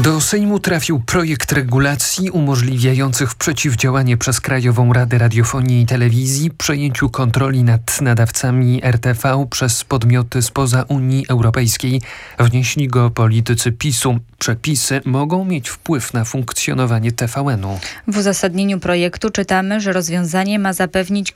Do Sejmu trafił projekt regulacji umożliwiających przeciwdziałanie przez Krajową Radę Radiofonii i Telewizji przejęciu kontroli nad nadawcami RTV przez podmioty spoza Unii Europejskiej. Wnieśli go politycy PiS-u. Przepisy mogą mieć wpływ na funkcjonowanie TVN-u. W uzasadnieniu projektu czytamy, że rozwiązanie ma zapewnić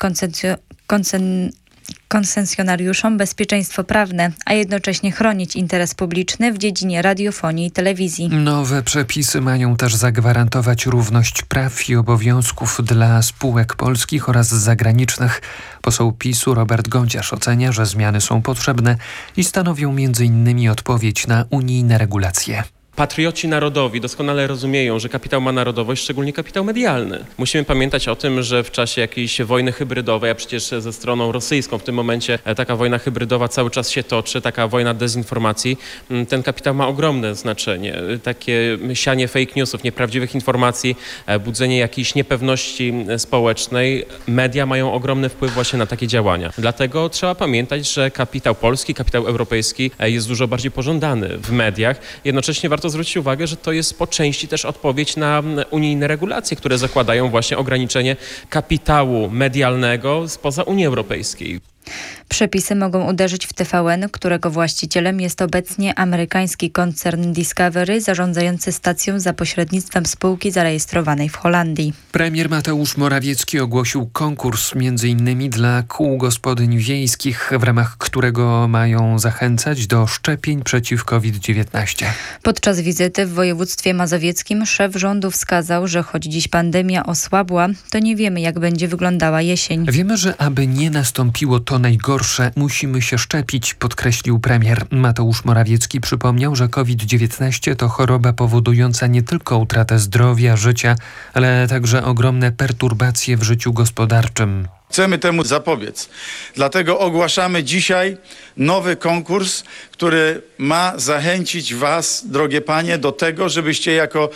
koncesjonariuszom bezpieczeństwo prawne, a jednocześnie chronić interes publiczny w dziedzinie radiofonii i telewizji. Nowe przepisy mają też zagwarantować równość praw i obowiązków dla spółek polskich oraz zagranicznych. Poseł PiS-u Robert Gondziarz ocenia, że zmiany są potrzebne i stanowią m.in. odpowiedź na unijne regulacje. Patrioci narodowi doskonale rozumieją, że kapitał ma narodowość, szczególnie kapitał medialny. Musimy pamiętać o tym, że w czasie jakiejś wojny hybrydowej, a przecież ze stroną rosyjską w tym momencie taka wojna hybrydowa cały czas się toczy, taka wojna dezinformacji, ten kapitał ma ogromne znaczenie. Takie sianie fake newsów, nieprawdziwych informacji, budzenie jakiejś niepewności społecznej. Media mają ogromny wpływ właśnie na takie działania. Dlatego trzeba pamiętać, że kapitał polski, kapitał europejski jest dużo bardziej pożądany w mediach. Jednocześnie warto zwrócić uwagę, że to jest po części też odpowiedź na unijne regulacje, które zakładają właśnie ograniczenie kapitału medialnego spoza Unii Europejskiej. Przepisy mogą uderzyć w TVN, którego właścicielem jest obecnie amerykański koncern Discovery, zarządzający stacją za pośrednictwem spółki zarejestrowanej w Holandii. Premier Mateusz Morawiecki ogłosił konkurs m.in. dla kół gospodyń wiejskich, w ramach którego mają zachęcać do szczepień przeciw COVID-19. Podczas wizyty w województwie mazowieckim szef rządu wskazał, że choć dziś pandemia osłabła, to nie wiemy, jak będzie wyglądała jesień. Wiemy, że aby nie nastąpiło to najgorsze, musimy się szczepić, podkreślił premier. Mateusz Morawiecki przypomniał, że COVID-19 to choroba powodująca nie tylko utratę zdrowia, życia, ale także ogromne perturbacje w życiu gospodarczym. Chcemy temu zapobiec. Dlatego ogłaszamy dzisiaj nowy konkurs, który ma zachęcić Was, drogie panie, do tego, żebyście jako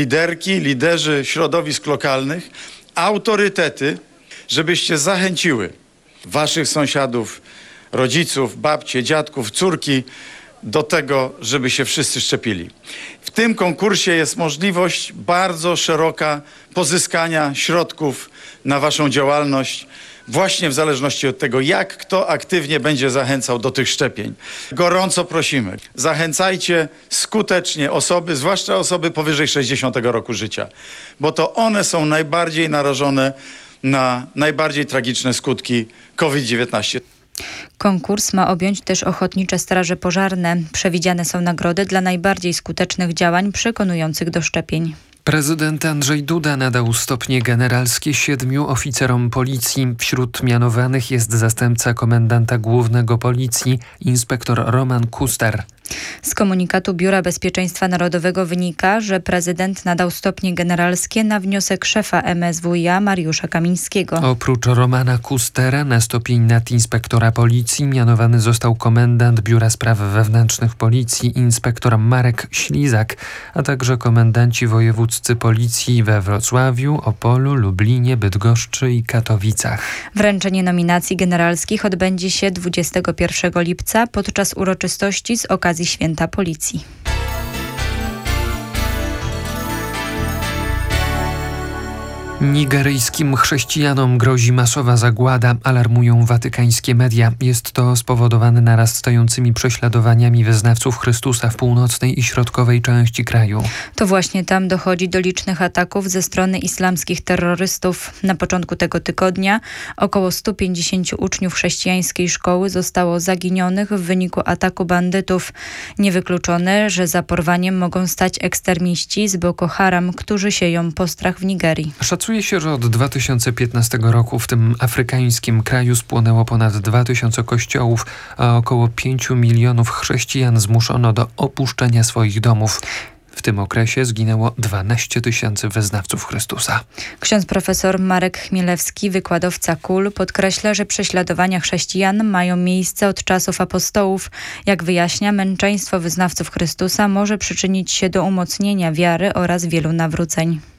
liderzy środowisk lokalnych, autorytety, żebyście zachęciły Waszych sąsiadów, rodziców, babcie, dziadków, córki do tego, żeby się wszyscy szczepili. W tym konkursie jest możliwość bardzo szeroka pozyskania środków na Waszą działalność, właśnie w zależności od tego, jak kto aktywnie będzie zachęcał do tych szczepień. Gorąco prosimy, zachęcajcie skutecznie osoby, zwłaszcza osoby powyżej 60 roku życia, bo to one są najbardziej narażone na najbardziej tragiczne skutki COVID-19. Konkurs ma objąć też ochotnicze straże pożarne. Przewidziane są nagrody dla najbardziej skutecznych działań przekonujących do szczepień. Prezydent Andrzej Duda nadał stopnie generalskie 7 oficerom policji. Wśród mianowanych jest zastępca komendanta głównego policji, inspektor Roman Kuster. Z komunikatu Biura Bezpieczeństwa Narodowego wynika, że prezydent nadał stopnie generalskie na wniosek szefa MSWiA Mariusza Kamińskiego. Oprócz Romana Kustera na stopień nadinspektora policji mianowany został komendant Biura Spraw Wewnętrznych Policji inspektor Marek Ślizak, a także komendanci wojewódzcy policji we Wrocławiu, Opolu, Lublinie, Bydgoszczy i Katowicach. Wręczenie nominacji generalskich odbędzie się 21 lipca podczas uroczystości z okazji Święta Policji. Nigeryjskim chrześcijanom grozi masowa zagłada, alarmują watykańskie media. Jest to spowodowane narastającymi prześladowaniami wyznawców Chrystusa w północnej i środkowej części kraju. To właśnie tam dochodzi do licznych ataków ze strony islamskich terrorystów. Na początku tego tygodnia około 150 uczniów chrześcijańskiej szkoły zostało zaginionych w wyniku ataku bandytów. Niewykluczone, że za porwaniem mogą stać ekstremiści z Boko Haram, którzy sieją postrach w Nigerii. Szacuje się, że od 2015 roku w tym afrykańskim kraju spłonęło ponad 2000 kościołów, a około 5 milionów chrześcijan zmuszono do opuszczenia swoich domów. W tym okresie zginęło 12 000 wyznawców Chrystusa. Ksiądz profesor Marek Chmielewski, wykładowca KUL, podkreśla, że prześladowania chrześcijan mają miejsce od czasów apostołów. Jak wyjaśnia, męczeństwo wyznawców Chrystusa może przyczynić się do umocnienia wiary oraz wielu nawróceń.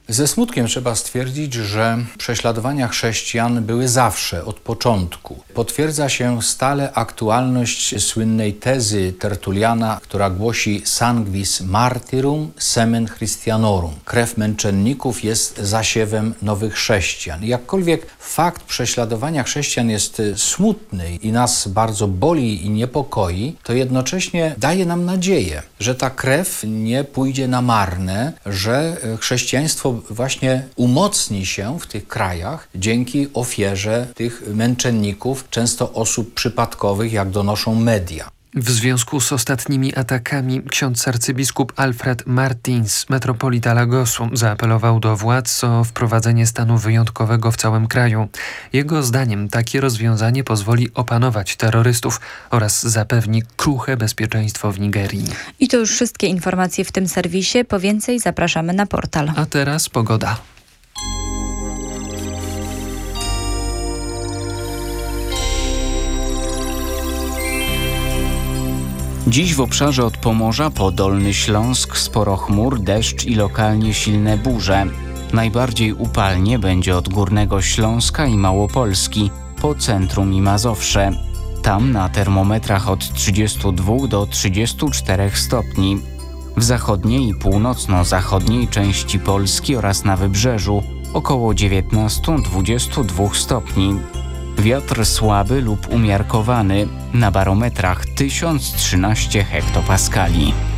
Ze smutkiem trzeba stwierdzić, że prześladowania chrześcijan były zawsze, od początku. Potwierdza się stale aktualność słynnej tezy Tertuliana, która głosi sanguis martyrum semen Christianorum. Krew męczenników jest zasiewem nowych chrześcijan. Jakkolwiek fakt prześladowania chrześcijan jest smutny i nas bardzo boli i niepokoi, to jednocześnie daje nam nadzieję, że ta krew nie pójdzie na marne, że chrześcijaństwo właśnie umocni się w tych krajach dzięki ofierze tych męczenników, często osób przypadkowych, jak donoszą media. W związku z ostatnimi atakami ksiądz arcybiskup Alfred Martins, metropolita Lagosu, zaapelował do władz o wprowadzenie stanu wyjątkowego w całym kraju. Jego zdaniem takie rozwiązanie pozwoli opanować terrorystów oraz zapewni kruche bezpieczeństwo w Nigerii. I to już wszystkie informacje w tym serwisie. Po więcej zapraszamy na portal. A teraz pogoda. Dziś w obszarze od Pomorza po Dolny Śląsk sporo chmur, deszcz i lokalnie silne burze. Najbardziej upalnie będzie od Górnego Śląska i Małopolski, po centrum i Mazowsze. Tam na termometrach od 32 do 34 stopni. W zachodniej i północno-zachodniej części Polski oraz na wybrzeżu około 19-22 stopni. Wiatr słaby lub umiarkowany, na barometrach 1013 hektopaskali.